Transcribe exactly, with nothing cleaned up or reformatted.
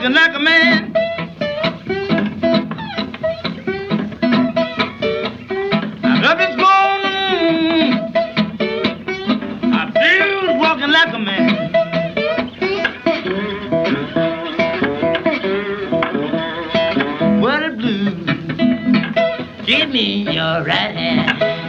walking like a man. I love is gone. I feel walking like a man. What a blues. Give me your right hand.